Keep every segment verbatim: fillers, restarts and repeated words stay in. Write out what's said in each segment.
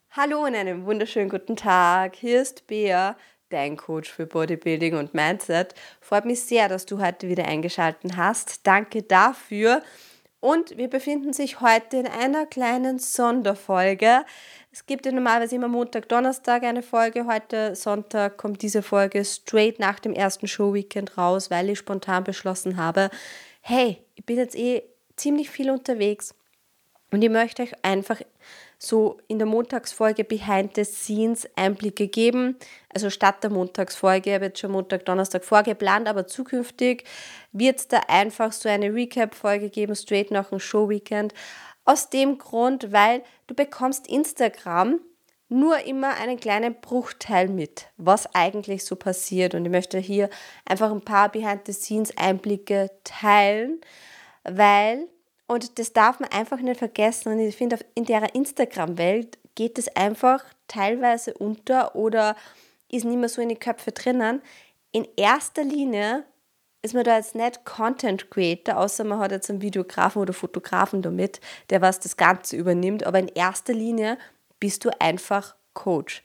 Hallo und einen wunderschönen guten Tag. Hier ist Bea, dein Coach für Bodybuilding und Mindset. Freut mich sehr, dass du heute wieder eingeschaltet hast. Danke dafür. Und wir befinden sich heute in einer kleinen Sonderfolge. Es gibt ja normalerweise immer Montag, Donnerstag eine Folge. Heute Sonntag kommt diese Folge straight nach dem ersten Showweekend raus, weil ich spontan beschlossen habe, hey, ich bin jetzt eh ziemlich viel unterwegs und ich möchte euch einfach so in der Montagsfolge Behind the Scenes Einblicke geben. Also statt der Montagsfolge, ich habe jetzt schon Montag, Donnerstag vorgeplant, aber zukünftig wird es da einfach so eine Recap-Folge geben, straight nach dem Showweekend. Aus dem Grund, weil du bekommst Instagram nur immer einen kleinen Bruchteil mit, was eigentlich so passiert. Und ich möchte hier einfach ein paar Behind the Scenes Einblicke teilen, weil... Und das darf man einfach nicht vergessen. Und ich finde, in der Instagram-Welt geht es einfach teilweise unter oder ist nicht mehr so in die Köpfe drinnen. In erster Linie ist man da jetzt nicht Content Creator, außer man hat jetzt einen Videografen oder Fotografen damit, der was das Ganze übernimmt. Aber in erster Linie bist du einfach Coach.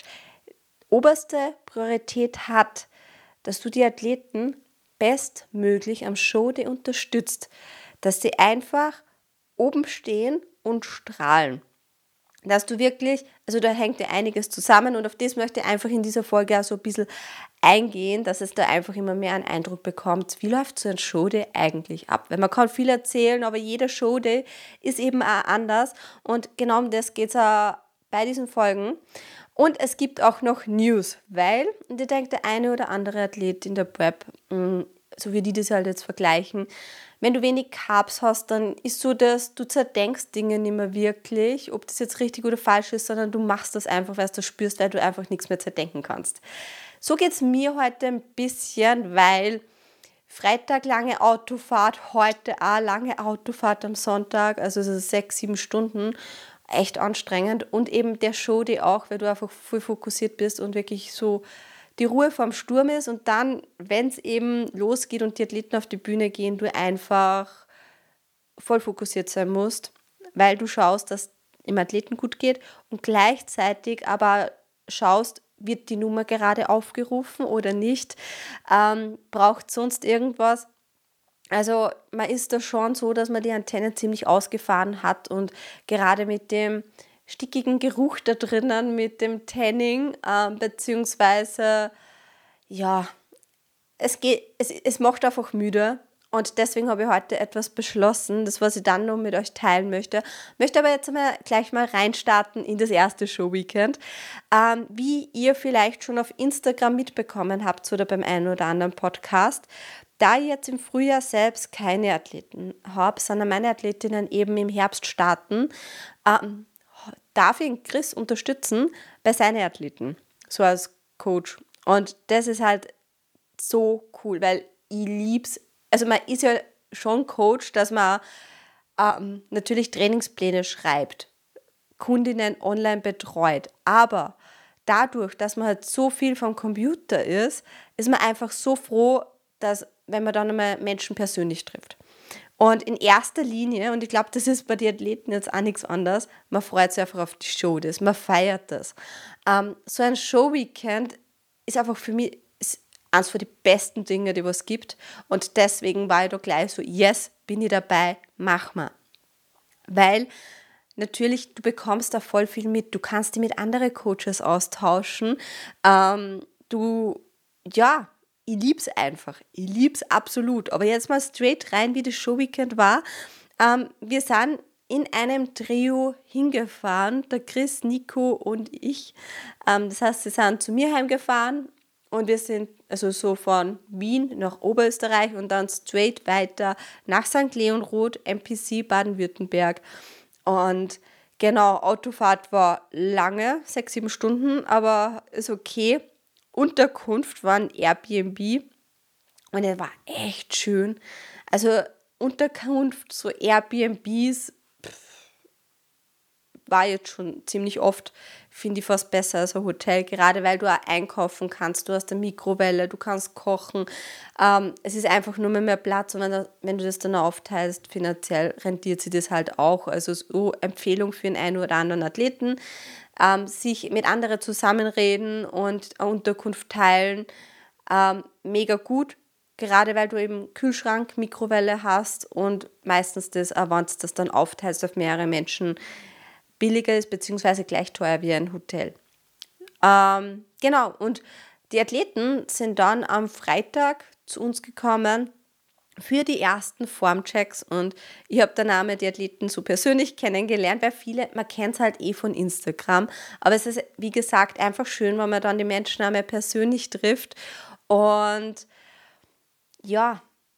Oberste Priorität hat, dass du die Athleten bestmöglich am Show die unterstützt. Dass sie einfach oben stehen und strahlen. Dass du wirklich, also da hängt ja einiges zusammen und auf das möchte ich einfach in dieser Folge auch so ein bisschen eingehen, dass es da einfach immer mehr einen Eindruck bekommt, wie läuft so ein Showday eigentlich ab. Weil man kann viel erzählen, aber jeder Showday ist eben auch anders und genau um das geht es auch bei diesen Folgen. Und es gibt auch noch News, weil, und ich denke, der eine oder andere Athlet in der Prep, so wie die das halt jetzt vergleichen, wenn du wenig Carbs hast, dann ist so, dass du zerdenkst Dinge nicht mehr wirklich, ob das jetzt richtig oder falsch ist, sondern du machst das einfach, weil du das spürst, weil du einfach nichts mehr zerdenken kannst. So geht es mir heute ein bisschen, weil Freitag lange Autofahrt, heute auch lange Autofahrt am Sonntag, also so sechs, sieben Stunden, echt anstrengend und eben der Show, die auch, weil du einfach voll fokussiert bist und wirklich so die Ruhe vorm Sturm ist und dann, wenn es eben losgeht und die Athleten auf die Bühne gehen, du einfach voll fokussiert sein musst, weil du schaust, dass dem Athleten gut geht und gleichzeitig aber schaust, wird die Nummer gerade aufgerufen oder nicht, ähm, braucht sonst irgendwas. Also man ist da schon so, dass man die Antenne ziemlich ausgefahren hat und gerade mit dem stickigen Geruch da drinnen, mit dem Tanning, äh, beziehungsweise, ja, es, geht, es, es macht einfach müde und deswegen habe ich heute etwas beschlossen, das was ich dann noch mit euch teilen möchte. Möchte aber jetzt einmal gleich mal reinstarten in das erste Showweekend. Ähm, wie ihr vielleicht schon auf Instagram mitbekommen habt oder beim einen oder anderen Podcast, da ich jetzt im Frühjahr selbst keine Athleten habe, sondern meine Athletinnen eben im Herbst starten, ähm, darf ich Chris unterstützen bei seinen Athleten, so als Coach. Und das ist halt so cool, weil ich lieb's. Also man ist ja schon Coach, dass man ähm, natürlich Trainingspläne schreibt, Kundinnen online betreut, aber dadurch, dass man halt so viel vom Computer ist, ist man einfach so froh, dass, wenn man dann einmal Menschen persönlich trifft. Und in erster Linie, und ich glaube, das ist bei den Athleten jetzt auch nichts anderes, man freut sich einfach auf die Show, das, man feiert das. Ähm, so ein Showweekend ist einfach für mich ist eines von den besten Dinge, die es gibt. Und deswegen war ich da gleich so, yes, bin ich dabei, mach mal. Weil natürlich, du bekommst da voll viel mit, du kannst dich mit anderen Coaches austauschen, ähm, du, ja, ich lieb's einfach, ich lieb's absolut, aber jetzt mal straight rein, wie das Showweekend war. Ähm, wir sind in einem Trio hingefahren, der Chris, Nico und ich. Ähm, das heißt, sie sind zu mir heimgefahren und wir sind also so von Wien nach Oberösterreich und dann straight weiter nach Sankt Leonrod, M P C Baden-Württemberg. Und genau, Autofahrt war lange, sechs, sieben Stunden, aber ist okay. Unterkunft war ein Airbnb und er war echt schön. Also Unterkunft, so Airbnbs, pff, war jetzt schon ziemlich oft, finde ich fast besser als ein Hotel, gerade weil du auch einkaufen kannst, du hast eine Mikrowelle, du kannst kochen. Ähm, es ist einfach nur mehr, mehr Platz und wenn, da, wenn du das dann aufteilst, finanziell rentiert sich das halt auch. Also so Empfehlung für den einen oder anderen Athleten, ähm, sich mit anderen zusammenreden und eine Unterkunft teilen, ähm, mega gut. Gerade weil du eben Kühlschrank, Mikrowelle hast und meistens das, äh, wenn du das dann aufteilst auf mehrere Menschen, billiger ist, beziehungsweise gleich teuer wie ein Hotel. Ähm, genau, und die Athleten sind dann am Freitag zu uns gekommen für die ersten Formchecks und ich habe dann auch mal die Athleten so persönlich kennengelernt, weil viele, man kennt es halt eh von Instagram, aber es ist, wie gesagt, einfach schön, wenn man dann die Menschen einmal persönlich trifft und ja,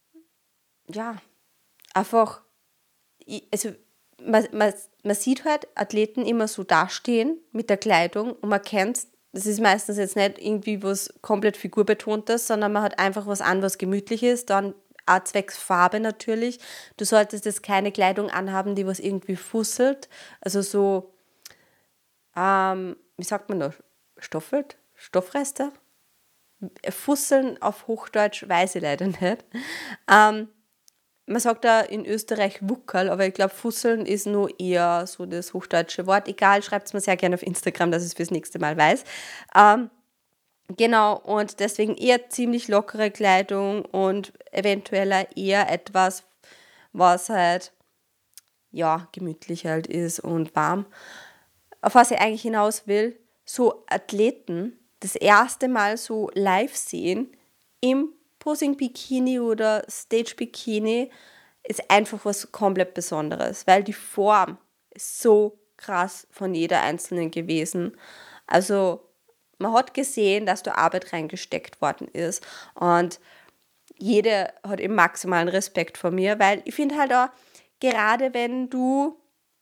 ja, einfach, also man, man, man sieht halt Athleten immer so dastehen mit der Kleidung und man kennt, das ist meistens jetzt nicht irgendwie was komplett figurbetontes, sondern man hat einfach was an, was gemütlich ist, dann auch zwecks Farbe natürlich. Du solltest jetzt keine Kleidung anhaben, die was irgendwie fusselt, also so, ähm, wie sagt man da, stoffelt, Stoffreste? Fusseln auf Hochdeutsch weiß ich leider nicht. Ähm, man sagt da in Österreich Wuckerl, aber ich glaube, Fusseln ist nur eher so das hochdeutsche Wort. Egal, schreibt es mir sehr gerne auf Instagram, dass ich es fürs nächste Mal weiß. Ähm, genau, und deswegen eher ziemlich lockere Kleidung und eventuell eher etwas, was halt, ja, gemütlich halt ist und warm. Auf was ich eigentlich hinaus will, so Athleten das erste Mal so live sehen im Posing-Bikini oder Stage-Bikini ist einfach was komplett Besonderes, weil die Form ist so krass von jeder Einzelnen gewesen. Also man hat gesehen, dass da Arbeit reingesteckt worden ist und jede hat eben maximalen Respekt vor mir, weil ich finde halt auch, gerade wenn du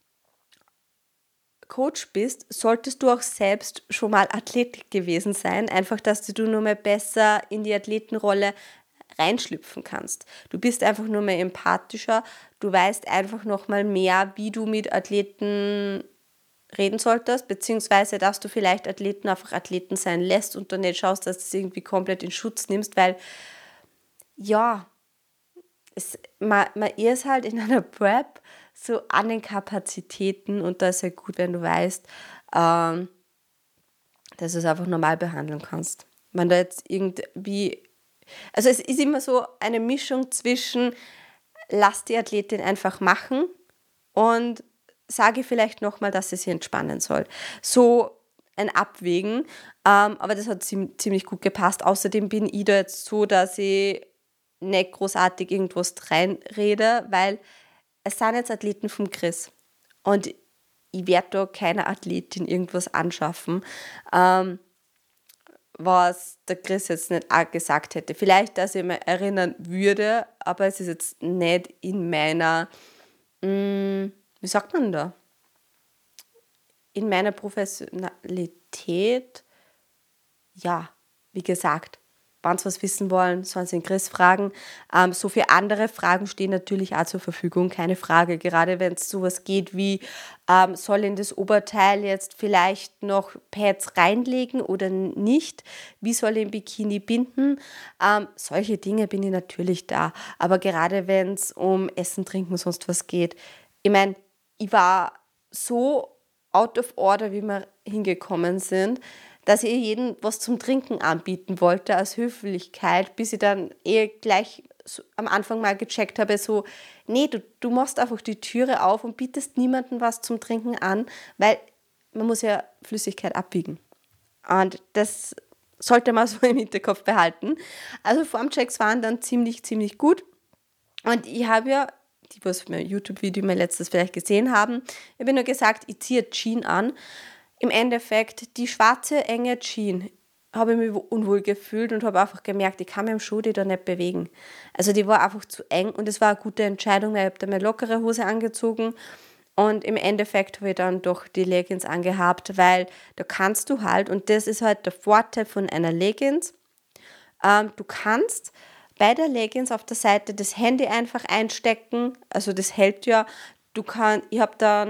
Coach bist, solltest du auch selbst schon mal Athlet gewesen sein, einfach, dass du nur mehr besser in die Athletenrolle reinschlüpfen kannst. Du bist einfach nur mehr empathischer, du weißt einfach noch mal mehr, wie du mit Athleten reden solltest, beziehungsweise, dass du vielleicht Athleten einfach Athleten sein lässt und dann nicht schaust, dass du sie irgendwie komplett in Schutz nimmst, weil, ja, es, man, man ist halt in einer Prep so an den Kapazitäten und da ist ja gut, wenn du weißt, ähm, dass du es einfach normal behandeln kannst. Wenn da jetzt irgendwie, also es ist immer so eine Mischung zwischen lass die Athletin einfach machen und sage vielleicht nochmal, dass sie sich entspannen soll. So ein Abwägen, ähm, aber das hat ziemlich gut gepasst. Außerdem bin ich da jetzt so, dass ich nicht großartig irgendwas reinrede, weil es sind jetzt Athleten vom Chris und ich werde da keiner Athletin irgendwas anschaffen, ähm, was der Chris jetzt nicht auch gesagt hätte. Vielleicht, dass ich mich erinnern würde, aber es ist jetzt nicht in meiner, mh, wie sagt man da, in meiner Professionalität, ja, wie gesagt, wenn sie was wissen wollen, sollen sie den Chris fragen. Ähm, so viele andere Fragen stehen natürlich auch zur Verfügung, keine Frage. Gerade wenn es sowas geht wie, ähm, soll in das Oberteil jetzt vielleicht noch Pads reinlegen oder nicht? Wie soll ich im Bikini binden? Ähm, solche Dinge bin ich natürlich da. Aber gerade wenn es um Essen, Trinken, sonst was geht, ich meine, ich war so out of order, wie wir hingekommen sind, dass ich jedem was zum Trinken anbieten wollte als Höflichkeit, bis ich dann eh gleich so am Anfang mal gecheckt habe, so, nee, du, du machst einfach die Türe auf und bietest niemandem was zum Trinken an, weil man muss ja Flüssigkeit abwiegen. Und das sollte man so im Hinterkopf behalten. Also Formchecks waren dann ziemlich, ziemlich gut. Und ich habe ja, die, was mein YouTube-Video mein letztes vielleicht gesehen haben, ich habe nur gesagt, ich ziehe Jeans an. Im Endeffekt, die schwarze, enge Jeans, habe ich mich unwohl gefühlt und habe einfach gemerkt, ich kann mit dem Schuh die da nicht bewegen. Also die war einfach zu eng und es war eine gute Entscheidung, weil ich habe da eine lockere Hose angezogen und im Endeffekt habe ich dann doch die Leggings angehabt, weil da kannst du halt, und das ist halt der Vorteil von einer Leggings, ähm, du kannst bei der Leggings auf der Seite das Handy einfach einstecken, also das hält ja, du kannst, ich habe dann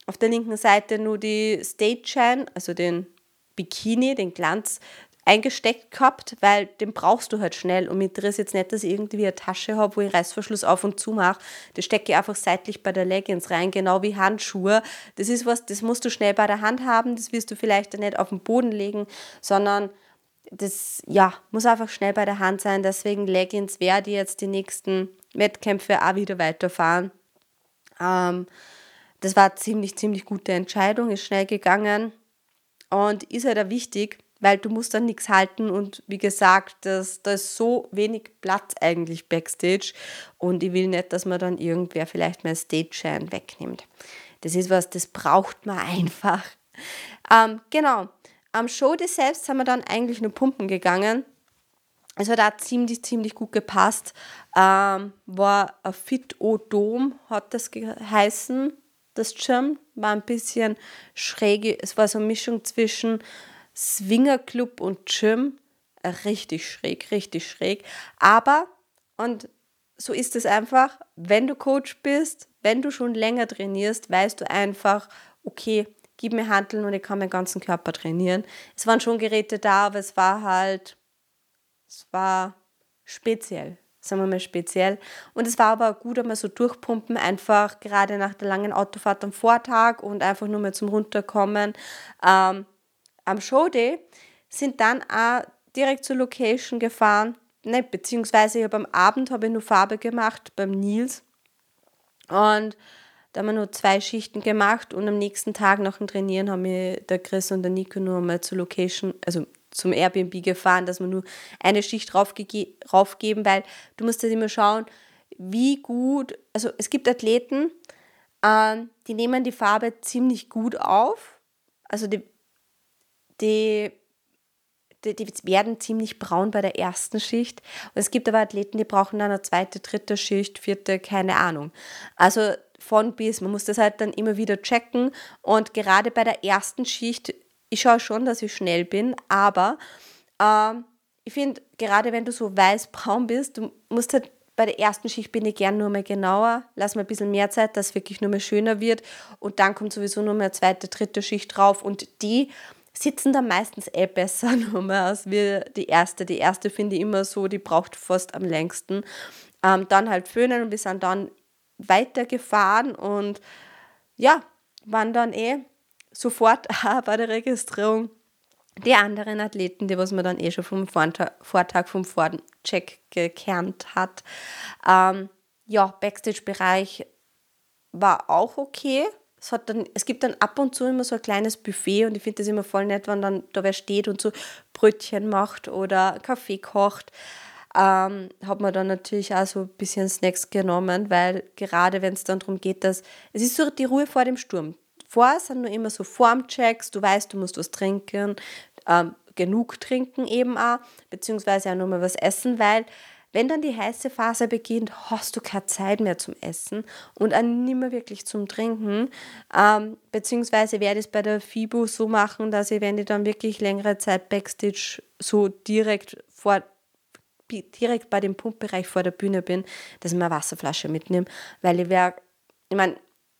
auf der linken Seite nur die Stage-Shine, also den Bikini, den Glanz, eingesteckt gehabt, weil den brauchst du halt schnell. Und mir interessiert jetzt nicht, dass ich irgendwie eine Tasche habe, wo ich Reißverschluss auf und zu mache. Das stecke ich einfach seitlich bei der Leggings rein, genau wie Handschuhe. Das ist was, das musst du schnell bei der Hand haben, das wirst du vielleicht dann nicht auf den Boden legen, sondern das, ja, muss einfach schnell bei der Hand sein. Deswegen Leggings werde ich jetzt die nächsten Wettkämpfe auch wieder weiterfahren. Ähm, das war eine ziemlich, ziemlich gute Entscheidung, ist schnell gegangen und ist halt auch wichtig, weil du musst dann nichts halten und wie gesagt, das, da ist so wenig Platz eigentlich Backstage und ich will nicht, dass man dann irgendwer vielleicht mein Stage-Shine wegnimmt. Das ist was, das braucht man einfach. Ähm, genau, am Showday selbst sind wir dann eigentlich nur pumpen gegangen. Es hat auch ziemlich, ziemlich gut gepasst. Ähm, war ein Fit-O-Dome, hat das geheißen. Das Gym war ein bisschen schräg. Es war so eine Mischung zwischen Swingerclub und Gym. Richtig schräg, richtig schräg. Aber, und so ist es einfach, wenn du Coach bist, wenn du schon länger trainierst, weißt du einfach, okay, gib mir Hanteln und ich kann meinen ganzen Körper trainieren. Es waren schon Geräte da, aber es war halt, es war speziell, sagen wir mal speziell. Und es war aber gut, einmal so durchpumpen, einfach gerade nach der langen Autofahrt am Vortag und einfach nur mal zum Runterkommen. Ähm, am Showday sind dann auch direkt zur Location gefahren, ne, beziehungsweise ich habe am Abend habe ich nur Farbe gemacht beim Nils und da haben wir nur zwei Schichten gemacht und am nächsten Tag nach dem Trainieren haben wir der Chris und der Nico nur mal zur Location, also zum Airbnb gefahren, dass wir nur eine Schicht raufgege- raufgeben, weil du musst halt immer schauen, wie gut, also es gibt Athleten, ähm, die nehmen die Farbe ziemlich gut auf, also die, die, die, die werden ziemlich braun bei der ersten Schicht und es gibt aber Athleten, die brauchen dann eine zweite, dritte Schicht, vierte, keine Ahnung. Also von bis, man muss das halt dann immer wieder checken und gerade bei der ersten Schicht, ich schaue schon, dass ich schnell bin, aber ähm, ich finde, gerade wenn du so weiß-braun bist, du musst halt bei der ersten Schicht bin ich gern nur mal genauer, lass mal ein bisschen mehr Zeit, dass es wirklich nur mal schöner wird und dann kommt sowieso nur mal eine zweite, dritte Schicht drauf und die sitzen dann meistens eh besser nur mal aus wie die erste. Die erste finde ich immer so, die braucht fast am längsten. Ähm, dann halt föhnen und wir sind dann weitergefahren und ja, waren dann eh sofort auch bei der Registrierung die anderen Athleten, die was man dann eh schon vom Vortag, Vortag vom Vorcheck gekannt hat. Ähm, ja, Backstage-Bereich war auch okay. Es, hat dann, es gibt dann ab und zu immer so ein kleines Buffet und ich finde das immer voll nett, wenn dann da wer steht und so Brötchen macht oder Kaffee kocht. Ähm, hat man dann natürlich auch so ein bisschen Snacks genommen, weil gerade wenn es dann darum geht, dass es ist so die Ruhe vor dem Sturm. Vorher sind nur immer so Formchecks, du weißt, du musst was trinken, ähm, genug trinken eben auch, beziehungsweise auch nur mal was essen, weil wenn dann die heiße Phase beginnt, hast du keine Zeit mehr zum Essen und auch nicht mehr wirklich zum Trinken. Ähm, beziehungsweise werde ich es bei der FIBO so machen, dass ich, wenn ich dann wirklich längere Zeit Backstage so direkt vor direkt bei dem Pumpbereich vor der Bühne bin, dass ich mir eine Wasserflasche mitnehme, weil ich wäre, ich meine,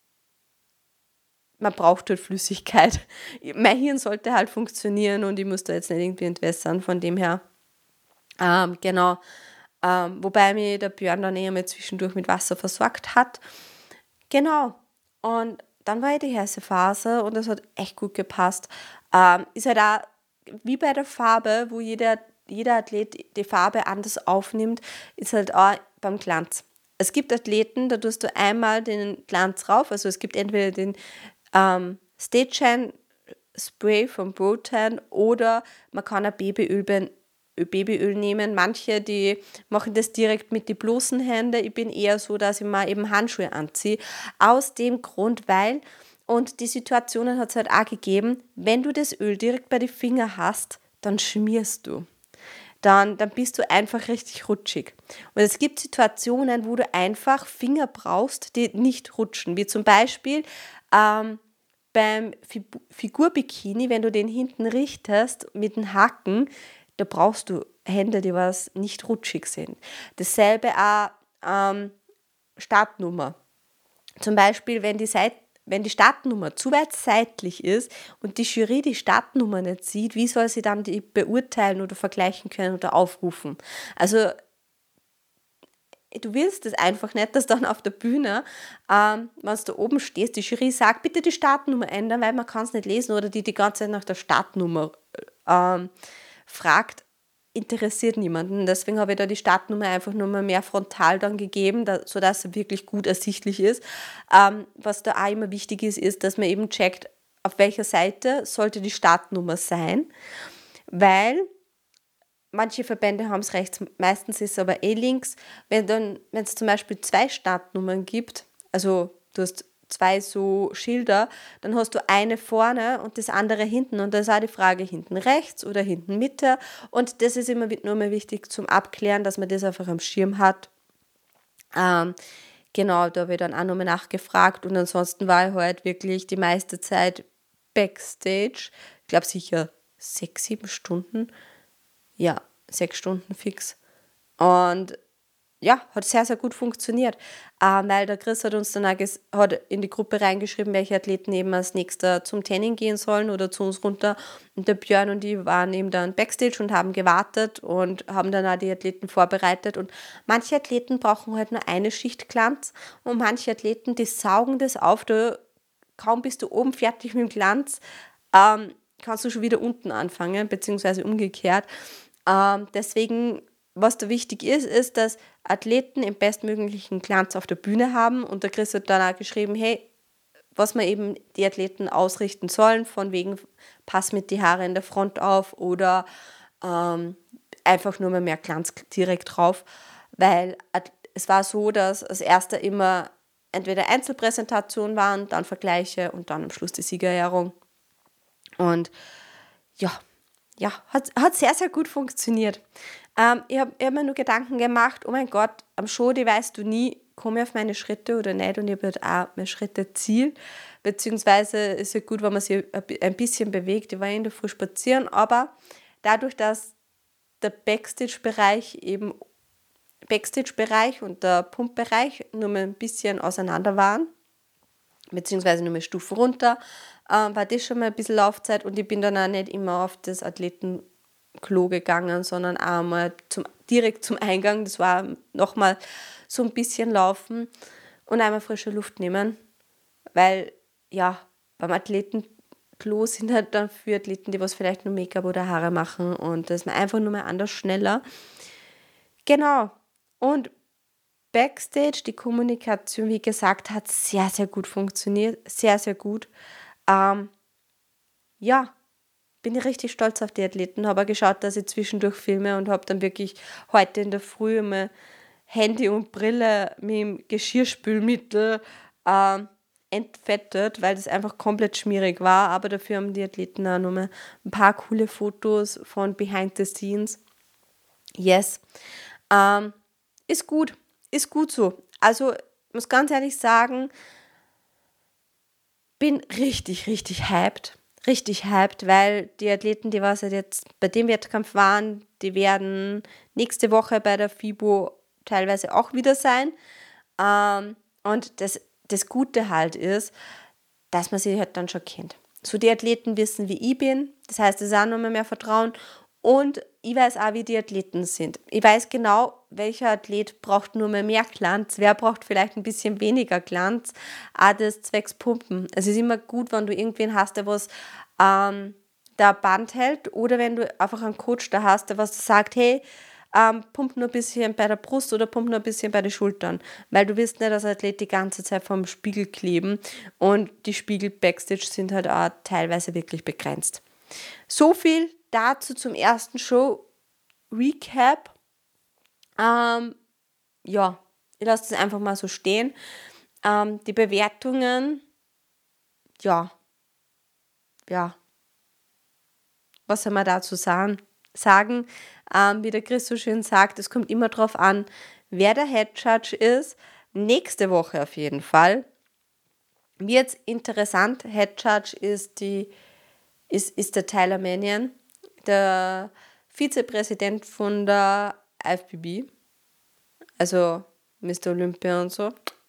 man braucht halt Flüssigkeit. Mein Hirn sollte halt funktionieren und ich muss da jetzt nicht irgendwie entwässern, von dem her. Ähm, genau. Ähm, wobei mich der Björn dann eher mal zwischendurch mit Wasser versorgt hat. Genau. Und dann war ja die heiße Phase und das hat echt gut gepasst. Ähm, ist halt auch wie bei der Farbe, wo jeder, jeder Athlet die Farbe anders aufnimmt, ist halt auch beim Glanz. Es gibt Athleten, da tust du einmal den Glanz rauf, also es gibt entweder den ähm, Stage Spray von Brotan oder man kann ein Babyöl, Babyöl nehmen. Manche, die machen das direkt mit den bloßen Händen. Ich bin eher so, dass ich mir eben Handschuhe anziehe. Aus dem Grund, weil, und die Situationen hat es halt auch gegeben, wenn du das Öl direkt bei den Fingern hast, dann schmierst du. Dann, dann bist du einfach richtig rutschig. Und es gibt Situationen, wo du einfach Finger brauchst, die nicht rutschen. Wie zum Beispiel ähm, beim Figurbikini, wenn du den hinten richtest mit den Haken, da brauchst du Hände, die was nicht rutschig sind. Dasselbe auch ähm, Startnummer. Zum Beispiel, wenn die Seite wenn die Startnummer zu weit seitlich ist und die Jury die Startnummer nicht sieht, wie soll sie dann die beurteilen oder vergleichen können oder aufrufen? Also du willst es einfach nicht, dass dann auf der Bühne, ähm, wenn du da oben stehst, die Jury sagt, bitte die Startnummer ändern, weil man kann es nicht lesen oder die die ganze Zeit nach der Startnummer ähm, fragt, interessiert niemanden. Deswegen habe ich da die Startnummer einfach nur mal mehr frontal dann gegeben, da, sodass sie wirklich gut ersichtlich ist. Ähm, was da auch immer wichtig ist, ist, dass man eben checkt, auf welcher Seite sollte die Startnummer sein, weil manche Verbände haben es rechts, meistens ist es aber eh links. Wenn dann, wenn es zum Beispiel zwei Startnummern gibt, also du hast zwei so Schilder, dann hast du eine vorne und das andere hinten. Und da ist auch die Frage, hinten rechts oder hinten Mitte. Und das ist immer nur mal wichtig zum Abklären, dass man das einfach am Schirm hat. Ähm, genau, da habe ich dann auch nochmal nachgefragt. Und ansonsten war ich halt wirklich die meiste Zeit Backstage. Ich glaube sicher sechs, sieben Stunden. Ja, sechs Stunden fix. Und ja, hat sehr, sehr gut funktioniert. Ähm, weil der Chris hat uns dann auch ges- hat in die Gruppe reingeschrieben, welche Athleten eben als nächster zum Training gehen sollen oder zu uns runter. Und der Björn und die waren eben dann Backstage und haben gewartet und haben dann auch die Athleten vorbereitet. Und manche Athleten brauchen halt nur eine Schicht Glanz und manche Athleten, die saugen das auf. Da, kaum bist du oben fertig mit dem Glanz, ähm, kannst du schon wieder unten anfangen, beziehungsweise umgekehrt. Ähm, deswegen, was da wichtig ist, ist, dass Athleten im bestmöglichen Glanz auf der Bühne haben. Und der Chris hat dann auch geschrieben, hey, was man eben die Athleten ausrichten sollen, von wegen pass mit die Haare in der Front auf oder ähm, einfach nur mal mehr Glanz direkt drauf. Weil es war so, dass als erster immer entweder Einzelpräsentation waren, dann Vergleiche und dann am Schluss die Siegerehrung. Und ja, ja, hat, hat sehr, sehr gut funktioniert. Ähm, ich habe hab mir nur Gedanken gemacht, oh mein Gott, am Showday weißt du nie, komme ich auf meine Schritte oder nicht, und ich habe halt auch meine Schritte zielt, beziehungsweise ist es gut, wenn man sich ein bisschen bewegt. Ich war in der Früh spazieren, aber dadurch, dass der Backstage-Bereich eben Backstage-Bereich und der Pumpbereich nur mal ein bisschen auseinander waren, beziehungsweise nur eine Stufe runter, äh, war das schon mal ein bisschen Laufzeit, und ich bin dann auch nicht immer auf das Athletenklo gegangen, sondern auch mal zum, direkt zum Eingang. Das war nochmal so ein bisschen laufen und einmal frische Luft nehmen, weil ja, beim Athletenklo sind halt dann für Athleten, die was vielleicht nur Make-up oder Haare machen, und das ist mir einfach nur mal anders schneller. Genau. Und Backstage, die Kommunikation, wie gesagt, hat sehr, sehr gut funktioniert. Sehr, sehr gut. Ähm, ja, bin ich richtig stolz auf die Athleten. Habe auch geschaut, dass ich zwischendurch filme und habe dann wirklich heute in der Früh mein Handy und Brille mit dem Geschirrspülmittel ähm, entfettet, weil das einfach komplett schmierig war. Aber dafür haben die Athleten auch nochmal ein paar coole Fotos von Behind the Scenes. Yes. Ähm, ist gut. Ist gut so. Also, ich muss ganz ehrlich sagen, bin richtig, richtig hyped. Richtig hyped, weil die Athleten, die was jetzt bei dem Wettkampf waren, die werden nächste Woche bei der FIBO teilweise auch wieder sein. Ähm, und das, das Gute halt ist, dass man sie halt dann schon kennt. So die Athleten wissen, wie ich bin. Das heißt, es ist auch nochmal mehr Vertrauen. Und ich weiß auch, wie die Athleten sind. Ich weiß genau, welcher Athlet braucht nur mehr, mehr Glanz, wer braucht vielleicht ein bisschen weniger Glanz, auch das zwecks Pumpen. Es ist immer gut, wenn du irgendwen hast, der was ähm, der Band hält, oder wenn du einfach einen Coach da hast, der was sagt, hey, ähm, pump nur ein bisschen bei der Brust oder pump nur ein bisschen bei den Schultern, weil du wirst nicht als Athlet die ganze Zeit vom Spiegel kleben, und die Spiegel Backstage sind halt auch teilweise wirklich begrenzt. So viel dazu zum ersten Show-Recap. Ähm, ja, ich lasse das einfach mal so stehen. Ähm, die Bewertungen, ja, ja, was soll man dazu sagen? sagen? Ähm, wie der Chris so schön sagt, es kommt immer darauf an, wer der Head Judge ist. Nächste Woche auf jeden Fall. Wird interessant. Head Judge ist, die, ist, ist der Tyler Mannion, der Vizepräsident von der I F B B, also Mister Olympia und so.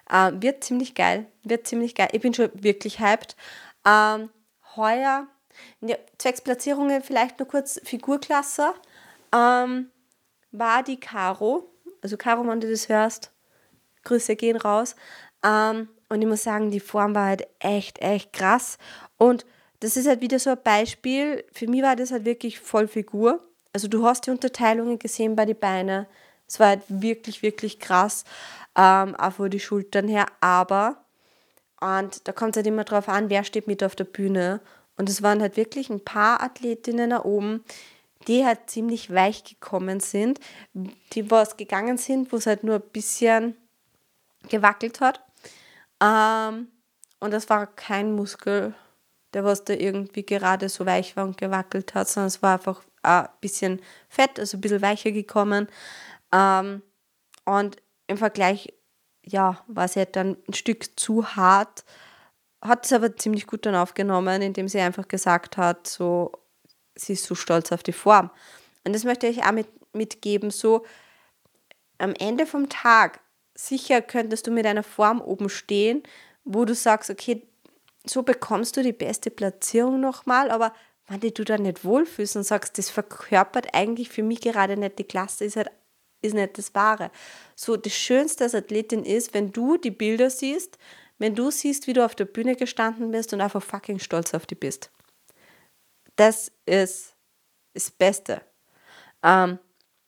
Ähm, wird ziemlich geil, wird ziemlich geil. Ich bin schon wirklich hyped. Ähm, heuer, ja, zwecks Platzierungen vielleicht nur kurz Figurklasse, ähm, war die Caro, also Caro, wenn du das hörst, Grüße gehen raus. Ähm, und ich muss sagen, die Form war halt echt, echt krass. Und das ist halt wieder so ein Beispiel. Für mich war das halt wirklich voll Figur. Also du hast die Unterteilungen gesehen bei den Beinen. Es war halt wirklich, wirklich krass. Ähm, auch von den Schultern her. Aber, und da kommt es halt immer drauf an, wer steht mit auf der Bühne. Und es waren halt wirklich ein paar Athletinnen da oben, die halt ziemlich weich gekommen sind, die was gegangen sind, wo es halt nur ein bisschen gewackelt hat. Ähm, und das war kein Muskel, der was da irgendwie gerade so weich war und gewackelt hat, sondern es war einfach ein bisschen fett, also ein bisschen weicher gekommen. Ähm, und im Vergleich, ja, war sie halt dann ein Stück zu hart, hat es aber ziemlich gut dann aufgenommen, indem sie einfach gesagt hat, so, sie ist so stolz auf die Form. Und das möchte ich auch mit, mitgeben, so am Ende vom Tag, sicher könntest du mit einer Form oben stehen, wo du sagst, okay, so bekommst du die beste Platzierung nochmal, aber wenn du da nicht wohlfühlst und sagst, das verkörpert eigentlich für mich gerade nicht die Klasse, ist halt ist nicht das Wahre. So, das Schönste als Athletin ist, wenn du die Bilder siehst, wenn du siehst, wie du auf der Bühne gestanden bist und einfach fucking stolz auf dich bist. Das ist das Beste. Ähm,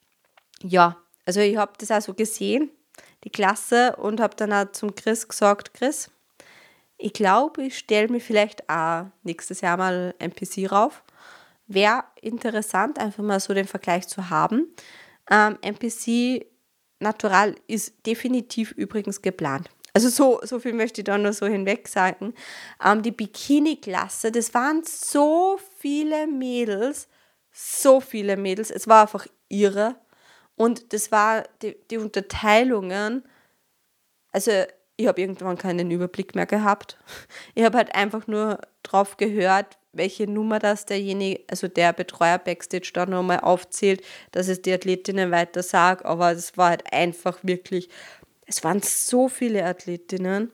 ja, also ich habe das auch so gesehen, die Klasse, und habe dann auch zum Chris gesagt, Chris, ich glaube, ich stelle mir vielleicht auch nächstes Jahr mal ein P C rauf. Wäre interessant, einfach mal so den Vergleich zu haben. Ähm, N P C Natural ist definitiv übrigens geplant. Also so, so viel möchte ich da nur so hinweg sagen. Ähm, die Bikini-Klasse, das waren so viele Mädels, so viele Mädels. Es war einfach irre. Und das war die, die Unterteilungen, also ich habe irgendwann keinen Überblick mehr gehabt. Ich habe halt einfach nur drauf gehört, welche Nummer das derjenige, also der Betreuer Backstage da nochmal aufzählt, dass es die Athletinnen weiter sagt, aber es war halt einfach wirklich, es waren so viele Athletinnen,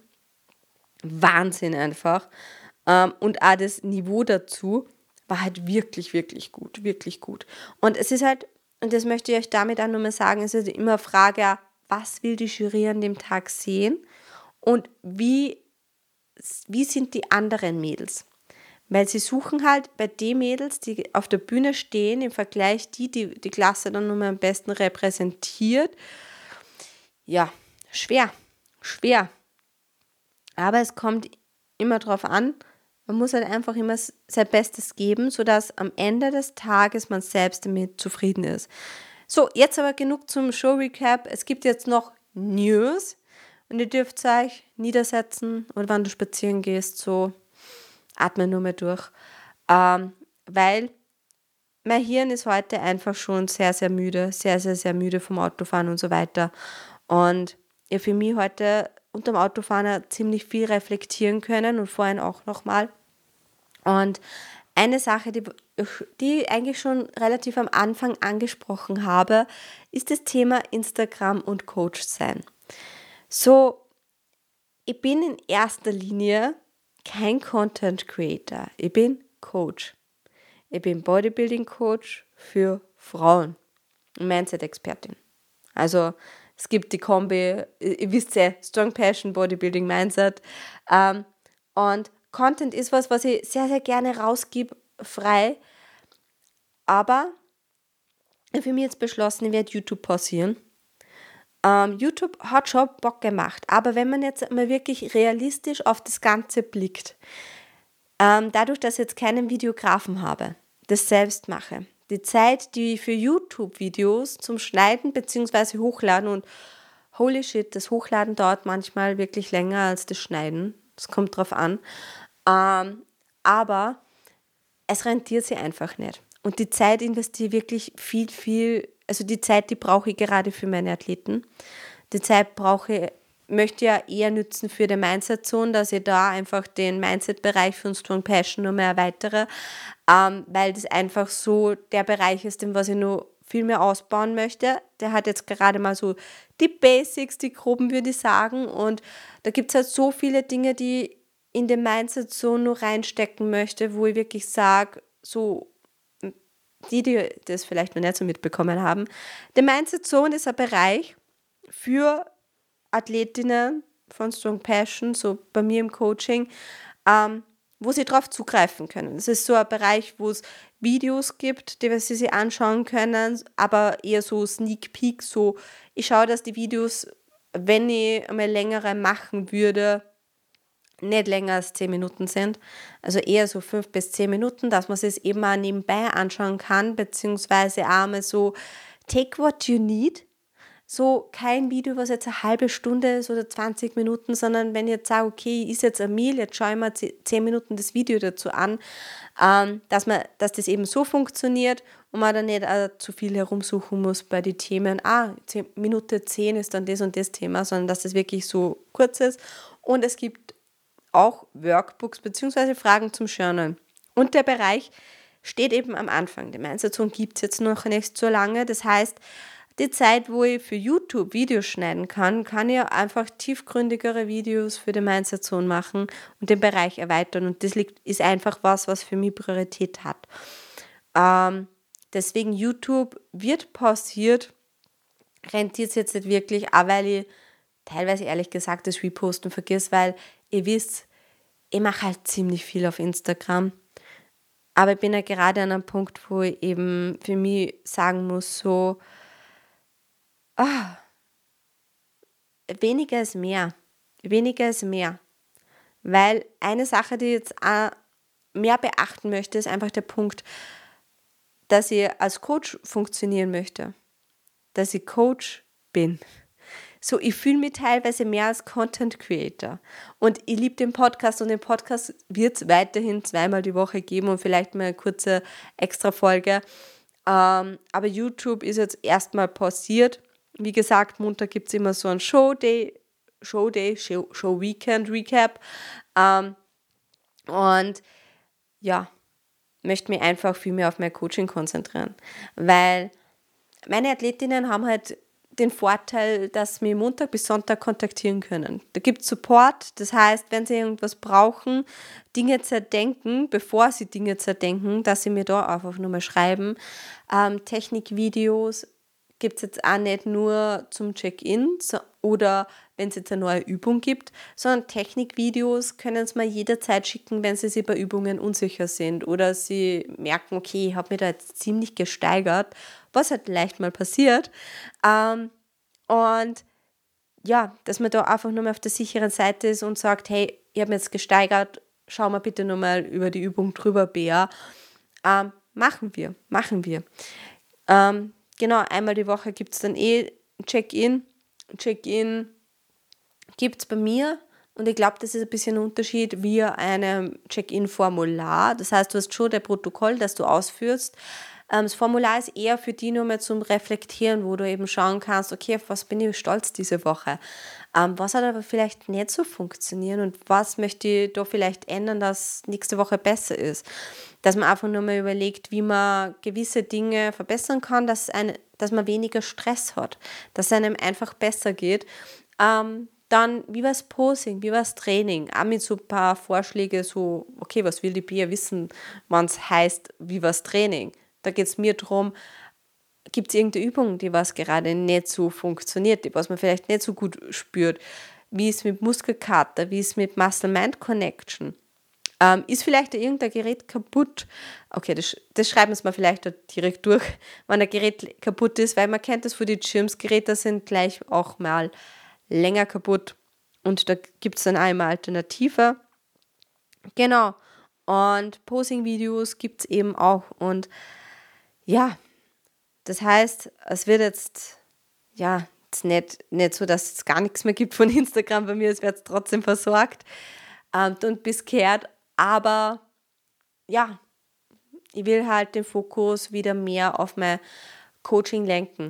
Wahnsinn einfach. Ähm, und auch das Niveau dazu war halt wirklich, wirklich gut, wirklich gut. Und es ist halt, und das möchte ich euch damit auch nochmal sagen, es ist immer eine Frage, was will die Jury an dem Tag sehen und wie, wie sind die anderen Mädels. Weil sie suchen halt bei den Mädels, die auf der Bühne stehen, im Vergleich die, die die Klasse dann nochmal am besten repräsentiert. Ja, schwer, schwer. Aber es kommt immer drauf an, man muss halt einfach immer sein Bestes geben, sodass am Ende des Tages man selbst damit zufrieden ist. So, jetzt aber genug zum Show-Recap. Es gibt jetzt noch News und ihr dürft euch niedersetzen oder wenn du spazieren gehst, so atme nur mehr durch. Ähm, weil mein Hirn ist heute einfach schon sehr, sehr müde, sehr, sehr, sehr müde vom Autofahren und so weiter. Und ja, für mich heute unterm Autofahren ziemlich viel reflektieren können und vorhin auch nochmal. Und eine Sache, die, die ich eigentlich schon relativ am Anfang angesprochen habe, ist das Thema Instagram und Coach sein. So, ich bin in erster Linie kein Content Creator, ich bin Coach. Ich bin Bodybuilding Coach für Frauen und Mindset-Expertin. Also es gibt die Kombi, ihr wisst ja, Strong Passion, Bodybuilding, Mindset. Ähm, und Content ist was, was ich sehr, sehr gerne rausgebe, frei. Aber für mich jetzt beschlossen, ich werde YouTube pausieren. Ähm, YouTube hat schon Bock gemacht, aber wenn man jetzt mal wirklich realistisch auf das Ganze blickt, ähm, dadurch, dass ich jetzt keinen Videografen habe, das selbst mache, die Zeit, die ich für YouTube-Videos zum Schneiden bzw. Hochladen, und holy shit, das Hochladen dauert manchmal wirklich länger als das Schneiden, das kommt drauf an, ähm, aber es rentiert sich einfach nicht. Und die Zeit investiere ich wirklich viel, viel, also die Zeit, die brauche ich gerade für meine Athleten. Die Zeit brauche ich, möchte ich ja eher nutzen für die Mindset-Zone, dass ich da einfach den Mindset-Bereich von Strong Passion noch mehr erweitere, ähm, weil das einfach so der Bereich ist, den was ich nur viel mehr ausbauen möchte, der hat jetzt gerade mal so die Basics, die groben würde ich sagen. Und da gibt es halt so viele Dinge, die ich in den Mindset so nur reinstecken möchte, wo ich wirklich sage, so die, die das vielleicht noch nicht so mitbekommen haben, der Mindset Zone ist ein Bereich für Athletinnen von Strong Passion, so bei mir im Coaching, ähm, wo sie darauf zugreifen können. Es ist so ein Bereich, wo es Videos gibt, die sie sich anschauen können, aber eher so Sneak Peek, so ich schaue, dass die Videos, wenn ich einmal längere machen würde, nicht länger als zehn Minuten sind, also eher so fünf bis zehn Minuten, dass man sich eben auch nebenbei anschauen kann, beziehungsweise auch mal so take what you need, so kein Video, was jetzt eine halbe Stunde ist oder zwanzig Minuten, sondern wenn ich jetzt sage, okay, ich esse jetzt ein Meal, jetzt schaue ich mir zehn Minuten das Video dazu an, ähm, dass, man, dass das eben so funktioniert und man dann nicht äh, zu viel herumsuchen muss bei den Themen, ah, Minute zehn ist dann das und das Thema, sondern dass das wirklich so kurz ist. Und es gibt auch Workbooks bzw. Fragen zum Journal. Und der Bereich steht eben am Anfang. Die Mindset Zone gibt es jetzt noch nicht so lange. Das heißt, die Zeit, wo ich für YouTube Videos schneiden kann, kann ich einfach tiefgründigere Videos für die Mindset Zone machen und den Bereich erweitern. Und das liegt, ist einfach was, was für mich Priorität hat. Ähm, deswegen YouTube wird pausiert, rentiert es jetzt nicht wirklich, auch weil ich teilweise ehrlich gesagt das Reposten vergiss, weil ihr wisst, ich mache halt ziemlich viel auf Instagram. Aber ich bin ja gerade an einem Punkt, wo ich eben für mich sagen muss, so, ah, weniger ist mehr. Weniger ist mehr. Weil eine Sache, die ich jetzt auch mehr beachten möchte, ist einfach der Punkt, dass ich als Coach funktionieren möchte. Dass ich Coach bin. So, ich fühle mich teilweise mehr als Content Creator. Und ich liebe den Podcast und den Podcast wird es weiterhin zweimal die Woche geben und vielleicht mal eine kurze Extra-Folge. Ähm, aber YouTube ist jetzt erstmal pausiert. Wie gesagt, Montag gibt es immer so ein Show-Day, Show-Day, Show, Show-Weekend-Recap. Ähm, und ja, möchte mich einfach viel mehr auf mein Coaching konzentrieren. Weil meine Athletinnen haben halt den Vorteil, dass sie Montag bis Sonntag kontaktieren können. Da gibt es Support, das heißt, wenn sie irgendwas brauchen, Dinge zerdenken, bevor sie Dinge zerdenken, dass sie mir da einfach nur mal schreiben. Ähm, Technikvideos gibt es jetzt auch nicht nur zum Check-in so, oder wenn es jetzt eine neue Übung gibt, sondern Technikvideos können sie mir jederzeit schicken, wenn sie sich bei Übungen unsicher sind oder sie merken, okay, ich habe mich da jetzt ziemlich gesteigert, was halt leicht mal passiert. Ähm, und ja, dass man da einfach nur mal auf der sicheren Seite ist und sagt, hey, ich habe mich jetzt gesteigert, schau mal bitte nochmal über die Übung drüber, Bea. Ähm, machen wir, machen wir. Ähm, genau, einmal die Woche gibt es dann eh Check-in. Check-in gibt es bei mir und ich glaube, das ist ein bisschen ein Unterschied via einem Check-in-Formular. Das heißt, du hast schon das Protokoll, das du ausführst. Das Formular ist eher für die nur mal zum Reflektieren, wo du eben schauen kannst, okay, auf was bin ich stolz diese Woche? Was hat aber vielleicht nicht so funktioniert und was möchte ich da vielleicht ändern, dass nächste Woche besser ist? Dass man einfach nur mal überlegt, wie man gewisse Dinge verbessern kann, dass, eine, dass man weniger Stress hat, dass es einem einfach besser geht. Ähm, Dann, wie war das Posing, wie war das Training? Auch mit so ein paar Vorschläge, so, okay, was will die Pia wissen, wenn es heißt, wie war das Training? Da geht es mir darum, gibt es irgendeine Übung, die was gerade nicht so funktioniert, die was man vielleicht nicht so gut spürt? Wie ist es mit Muskelkater? Wie ist es mit Muscle-Mind-Connection? Ähm, ist vielleicht irgendein Gerät kaputt? Okay, das, das schreiben wir mal vielleicht direkt durch, wenn ein Gerät kaputt ist, weil man kennt das von den Gyms, Geräte sind gleich auch mal länger kaputt und da gibt es dann auch immer Alternative. Genau, und Posing-Videos gibt es eben auch und ja, das heißt, es wird jetzt, ja, jetzt nicht, nicht so, dass es gar nichts mehr gibt von Instagram bei mir, es wird trotzdem versorgt ähm, und bisgehört, aber ja, ich will halt den Fokus wieder mehr auf mein Coaching lenken.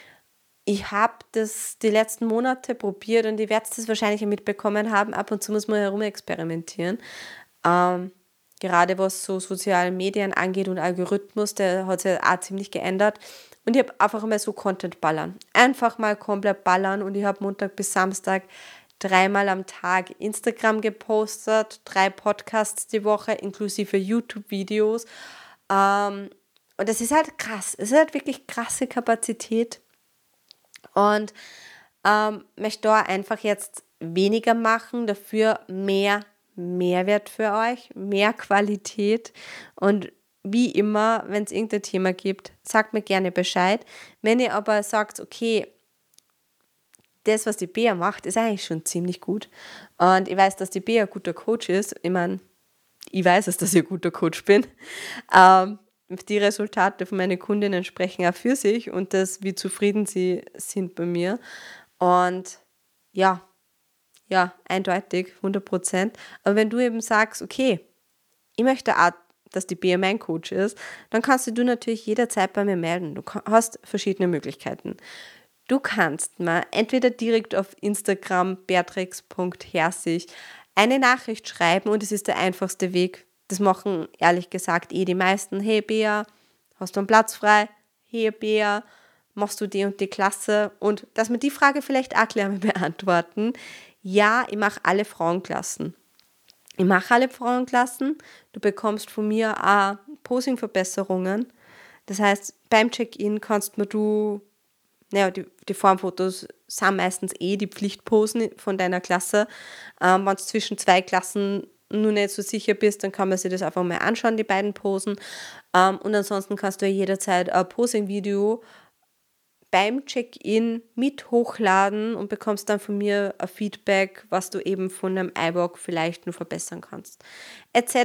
Ich habe das die letzten Monate probiert und ihr werdet es wahrscheinlich mitbekommen haben, ab und zu muss man herumexperimentieren. Ähm, gerade was so soziale Medien angeht und Algorithmus, der hat sich ja auch ziemlich geändert. Und ich habe einfach mal so Content ballern. Einfach mal komplett ballern und ich habe Montag bis Samstag dreimal am Tag Instagram gepostet, drei Podcasts die Woche inklusive YouTube-Videos. Ähm, und das ist halt krass. Es ist halt wirklich krasse Kapazität. Und ähm, möchte da einfach jetzt weniger machen, dafür mehr Mehrwert für euch, mehr Qualität. Und wie immer, wenn es irgendein Thema gibt, sagt mir gerne Bescheid. Wenn ihr aber sagt, okay, das, was die Bea macht, ist eigentlich schon ziemlich gut. Und ich weiß, dass die Bea ein guter Coach ist. Ich meine, ich weiß es, dass ich ein guter Coach bin. Ähm, die Resultate von meinen Kundinnen sprechen auch für sich und das, wie zufrieden sie sind bei mir. Und ja, ja, eindeutig, hundert Prozent. Aber wenn du eben sagst, okay, ich möchte auch, dass die Bea mein Coach ist, dann kannst du natürlich jederzeit bei mir melden. Du hast verschiedene Möglichkeiten. Du kannst mir entweder direkt auf Instagram beatrix punkt herzig eine Nachricht schreiben und es ist der einfachste Weg. Das machen ehrlich gesagt eh die meisten. Hey Bea, hast du einen Platz frei? Hey Bea, machst du die und die Klasse? Und dass wir die Frage vielleicht auch gleich mal beantworten. Ja, ich mache alle Frauenklassen. Ich mache alle Frauenklassen. Du bekommst von mir auch Posing-Verbesserungen. Das heißt, beim Check-in kannst mir du, naja, die, die Formfotos sind meistens eh die Pflichtposen von deiner Klasse. Ähm, wenn du zwischen zwei Klassen nur nicht so sicher bist, dann kann man sich das einfach mal anschauen, die beiden Posen. Ähm, und ansonsten kannst du ja jederzeit ein Posing-Video beim Check-in mit hochladen und bekommst dann von mir ein Feedback, was du eben von einem iWalk vielleicht nur verbessern kannst. Etc.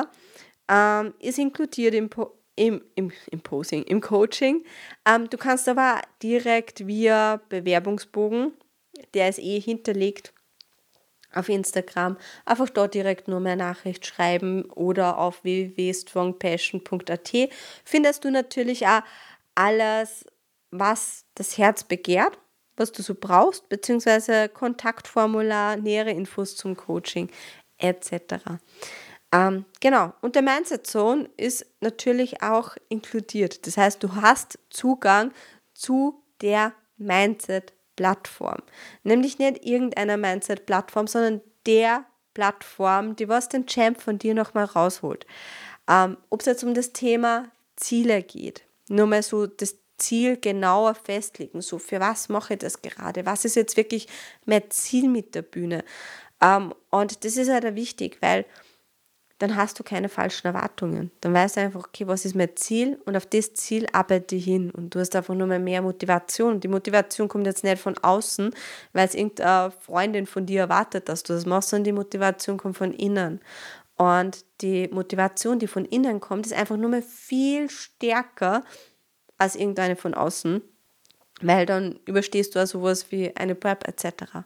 Ähm, ist inkludiert im, po- im, im, im Posing, im Coaching. Ähm, du kannst aber direkt via Bewerbungsbogen, der ist eh hinterlegt auf Instagram, einfach dort direkt nur mehr Nachricht schreiben oder auf w w w punkt strong passion punkt a t findest du natürlich auch alles, was das Herz begehrt, was du so brauchst, beziehungsweise Kontaktformular, nähere Infos zum Coaching et cetera. Ähm, genau, und der Mindset Zone ist natürlich auch inkludiert. Das heißt, du hast Zugang zu der Mindset-Plattform. Nämlich nicht irgendeiner Mindset-Plattform, sondern der Plattform, die was den Champ von dir nochmal rausholt. Ähm, ob es jetzt um das Thema Ziele geht, nur mal so das Ziel genauer festlegen, so für was mache ich das gerade, was ist jetzt wirklich mein Ziel mit der Bühne. Ähm, und das ist halt wichtig, weil dann hast du keine falschen Erwartungen. Dann weißt du einfach, okay, was ist mein Ziel und auf das Ziel arbeite ich hin und du hast einfach nur mal mehr Motivation. Und die Motivation kommt jetzt nicht von außen, weil es irgendeine Freundin von dir erwartet, dass du das machst, sondern die Motivation kommt von innen. Und die Motivation, die von innen kommt, ist einfach nur mal viel stärker als irgendeine von außen, weil dann überstehst du auch sowas wie eine Prep et cetera.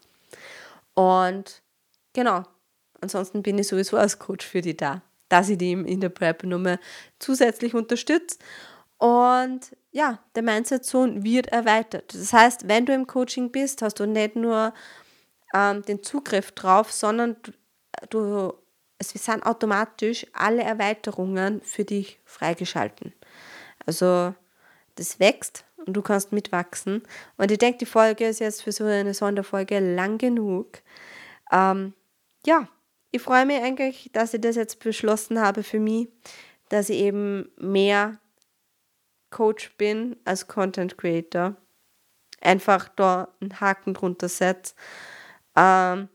Und genau, ansonsten bin ich sowieso als Coach für die da, dass ich die in der Prep nochmal zusätzlich unterstütze. Und ja, der Mindset Zone wird erweitert. Das heißt, wenn du im Coaching bist, hast du nicht nur ähm, den Zugriff drauf, sondern du, du, es sind automatisch alle Erweiterungen für dich freigeschalten. Also das wächst und du kannst mitwachsen. Und ich denke, die Folge ist jetzt für so eine Sonderfolge lang genug. Ähm, ja, ich freue mich eigentlich, dass ich das jetzt beschlossen habe für mich, dass ich eben mehr Coach bin als Content Creator. Einfach da einen Haken drunter setze. Ähm,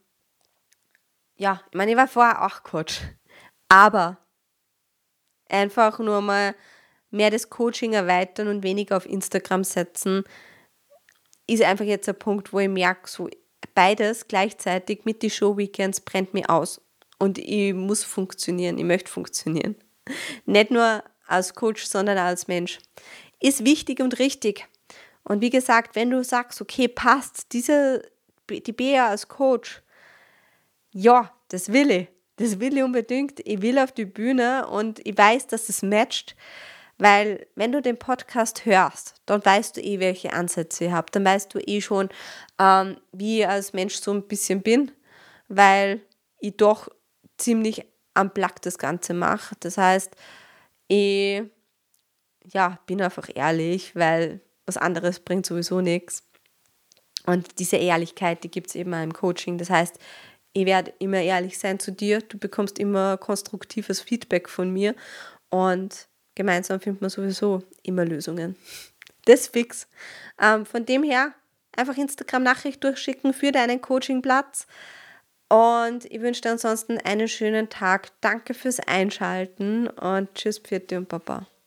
ja, ich meine, ich war vorher auch Coach. Aber einfach nur mal mehr das Coaching erweitern und weniger auf Instagram setzen, ist einfach jetzt ein Punkt, wo ich merke, so beides gleichzeitig mit den Show-Weekends brennt mich aus. Und ich muss funktionieren, ich möchte funktionieren. Nicht nur als Coach, sondern als Mensch. Ist wichtig und richtig. Und wie gesagt, wenn du sagst, okay, passt, diese, die Bea als Coach, ja, das will ich. Das will ich unbedingt. Ich will auf die Bühne und ich weiß, dass es matcht. Weil wenn du den Podcast hörst, dann weißt du eh, welche Ansätze ihr habt. Dann weißt du eh schon, ähm, wie ich als Mensch so ein bisschen bin, weil ich doch ziemlich unplugged das Ganze mache. Das heißt, ich ja, bin einfach ehrlich, weil was anderes bringt sowieso nichts. Und diese Ehrlichkeit, die gibt es eben auch im Coaching. Das heißt, ich werde immer ehrlich sein zu dir. Du bekommst immer konstruktives Feedback von mir. Und gemeinsam findet man sowieso immer Lösungen. Das ist fix. Ähm, von dem her einfach Instagram-Nachricht durchschicken für deinen Coachingplatz. Und ich wünsche dir ansonsten einen schönen Tag. Danke fürs Einschalten und tschüss, Pfiat und Baba.